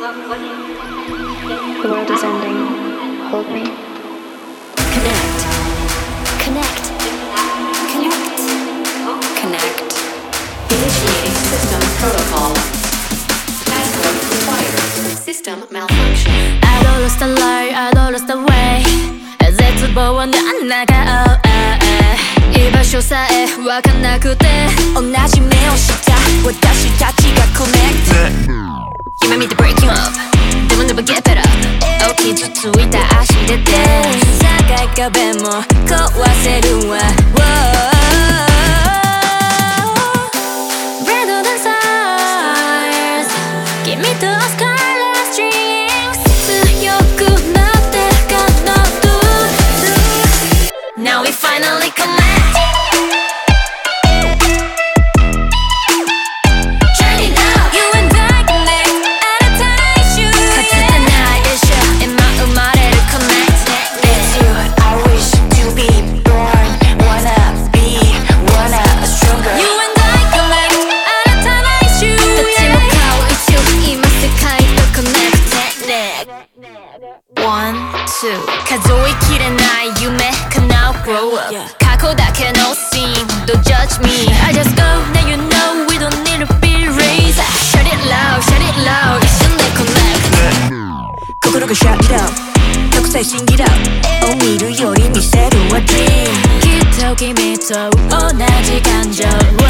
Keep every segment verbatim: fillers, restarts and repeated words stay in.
The world is ending. Hold me. Connect. Connect. Connect. Connect. Initiating system protocol. Password required. System malfunction. I don't lost the light, I don't lost the way. 絶望な中、居場所さえわかんなくて、同じ目をした私たちが connect。 夢見て breaking up They will never get better。 大きずついた足出て高い壁も壊せるわ。Red on the stars 君と scarlet strings 強くなってかなと Now we finally connect。One, two 数えきれない夢叶う grow up、yeah. 過去だけの scene Don't judge me I just go Now you know we don't need to be raised Shout it loud, shout it loud 一緒で connect 心が shut it up たくさん sing it out を見るより見せるは dream きっと君と同じ感情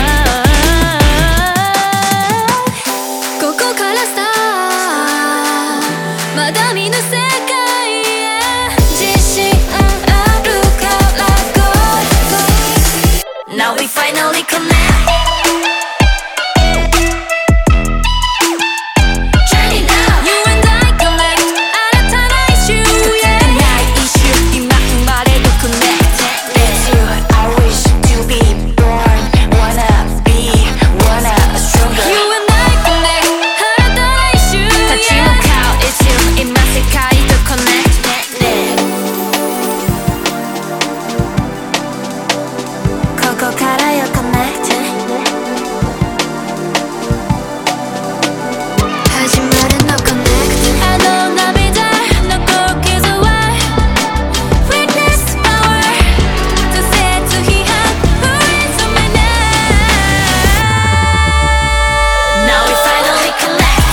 ここからスターまだ見ぬ世界Now we finally connect. Journey now. You and I connect. 新たなissue. かつてない issue. 今生まれる connect. It's you. I wish to be born. Wanna be, wanna stronger. You and I connect. 新たなissue. 立ち向かう It's you. 今世界と connect. ここからよ connect。始まるの connect。 あの涙の傷は Witness power 挫折批判 Who is on my name Now we finally connect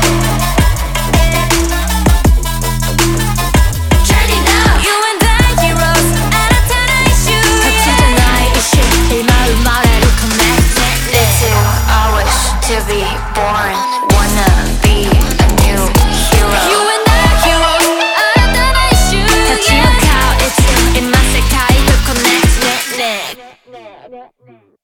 Journey now You and I heroes 新たなissue かつてない issue 今生まれる connect It's you. I wish to be born. Wanna be a new hero. You and I heroes 新たなissue 立ち向かう It's you 今世界と connect